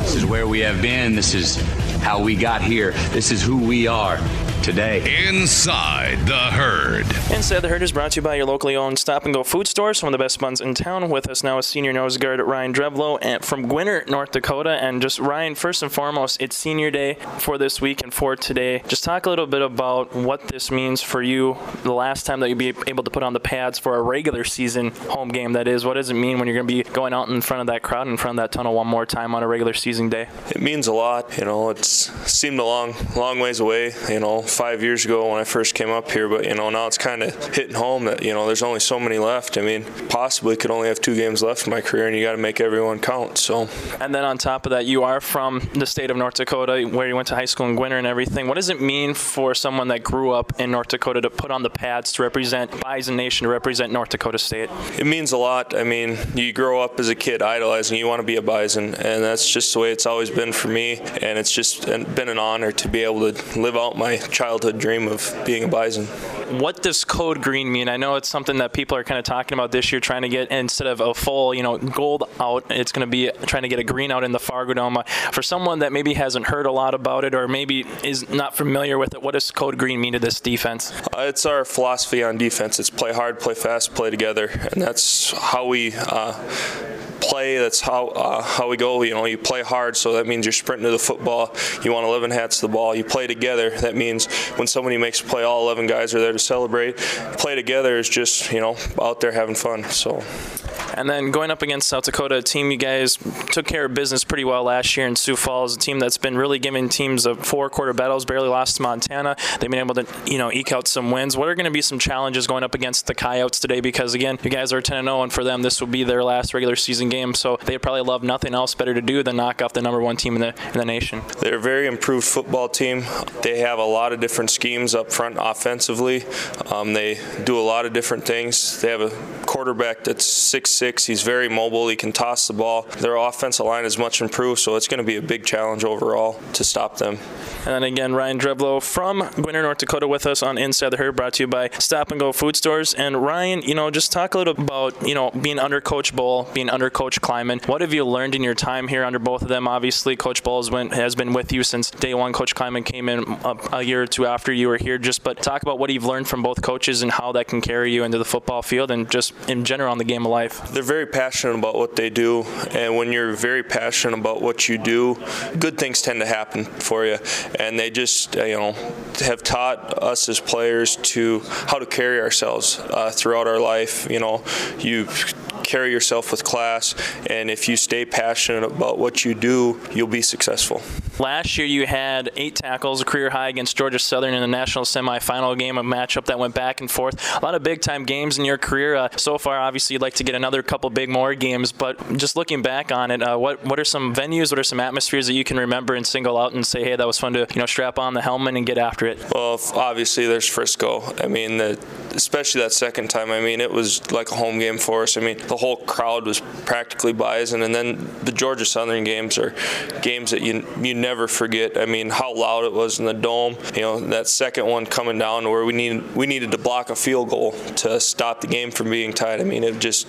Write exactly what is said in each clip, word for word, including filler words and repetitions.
This is where we have been. This is how we got here. This is who we are today. Inside the Herd. Inside the Herd is brought to you by your locally owned Stop and Go food store, some of the best buns in town. With us now is senior nose guard Ryan Drevlo and from Gwinner, North Dakota. And just Ryan, first and foremost, it's senior day for this week and for today. Just talk a little bit about what this means for you. The last time that you'll be able to put on the pads for a regular season home game, that is. What does it mean when you're going to be going out in front of that crowd, in front of that tunnel one more time on a regular season day? It means a lot. You know, it's seemed a long, long ways away, you know, five years ago when I first came up here, but, you know, now it's kind of hitting home that, you know, there's only so many left. I mean, possibly could only have two games left in my career, and you got to make everyone count, so. And then on top of that, you are from the state of North Dakota, where you went to high school in Gwinner and everything. What does it mean for someone that grew up in North Dakota to put on the pads to represent Bison Nation, to represent North Dakota State? It means a lot. I mean, you grow up as a kid idolizing, you want to be a Bison, and that's just the way it's always been for me, and it's just been an honor to be able to live out my childhood dream of being a Bison. What does Code Green mean? I know it's something that people are kind of talking about this year, trying to get, instead of a full, you know, gold out, it's going to be trying to get a green out in the Fargo Dome. For someone that maybe hasn't heard a lot about it or maybe is not familiar with it, what does Code Green mean to this defense? Uh, it's our philosophy on defense. It's play hard, play fast, play together, and that's how we uh, play. That's how uh, how we go. You know, you play hard, so that means you're sprinting to the football. You want eleven hats to the ball. You play together. That means when somebody makes a play, all eleven guys are there to celebrate. Play together is just, you know, out there having fun. So. And then going up against South Dakota, a team you guys took care of business pretty well last year in Sioux Falls, a team that's been really giving teams of four-quarter battles, barely lost to Montana. They've been able to, you know, eke out some wins. What are going to be some challenges going up against the Coyotes today? Because, again, you guys are ten and oh, and for them, this will be their last regular season game, so they'd probably love nothing else better to do than knock off the number one team in the, in the nation. They're a very improved football team. They have a lot of different schemes up front offensively. Um, they do a lot of different things. They have a quarterback that's six foot six. He's very mobile. He can toss the ball. Their offensive line is much improved, so it's going to be a big challenge overall to stop them. And then again, Ryan Drevlo from Gwinner, North Dakota, with us on Inside the Herd, brought to you by Stop and Go Food Stores. And Ryan, you know, just talk a little about, you know, being under Coach Bull, being under Coach Kleiman. What have you learned in your time here under both of them? Obviously, Coach Bull has been, has been with you since day one. Coach Kleiman came in a, a year or two after you were here. Just, but talk about what you've learned from both coaches and how that can carry you into the football field and just in general on the game of life. They're very passionate about what they do, and when you're very passionate about what you do, good things tend to happen for you. And they just, you know, have taught us as players to how to carry ourselves uh, throughout our life. You know, you carry yourself with class, and if you stay passionate about what you do, you'll be successful. Last year you had eight tackles, a career high against Georgia Southern in the national semifinal game, a matchup that went back and forth. A lot of big-time games in your career. Uh, so far, obviously, you'd like to get another couple big more games, but just looking back on it, uh, what what are some venues, what are some atmospheres that you can remember and single out and say, hey, that was fun to, you know, strap on the helmet and get after it? Well, obviously, there's Frisco. I mean, the, especially that second time, I mean, it was like a home game for us. I mean, the whole crowd was practically Bison, and then the Georgia Southern games are games that you you never forget. I mean, how loud it was in the dome. You know, that second one coming down where we needed we needed to block a field goal to stop the game from being tied. I mean, it just.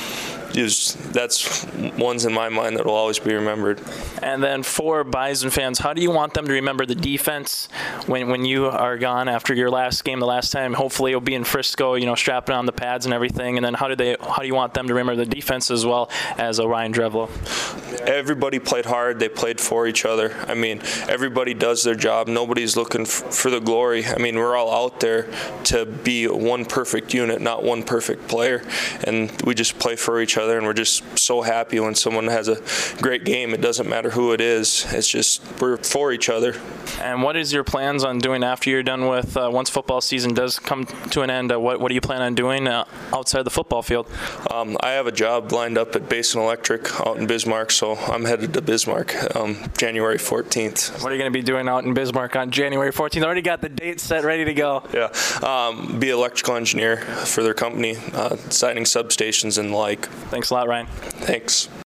Is, that's ones in my mind that will always be remembered. And then for Bison fans, how do you want them to remember the defense when when you are gone after your last game, the last time? Hopefully it'll be in Frisco, you know, strapping on the pads and everything. And then how do they? How do you want them to remember the defense as well as a Ryan Drevlo? Everybody played hard. They played for each other. I mean, everybody does their job. Nobody's looking f- for the glory. I mean, we're all out there to be one perfect unit, not one perfect player. And we just play for each other. And we're just so happy when someone has a great game. It doesn't matter who it is. It's just we're for each other. And what is your plans on doing after you're done with, uh, once football season does come to an end, uh, what, what do you plan on doing uh, outside the football field? Um, I have a job lined up at Basin Electric out in Bismarck, so I'm headed to Bismarck um, January fourteenth. What are you going to be doing out in Bismarck on January fourteenth? Already got the date set, ready to go. Yeah, um, be an electrical engineer for their company, uh, signing substations and the like. Thanks a lot, Ryan. Thanks.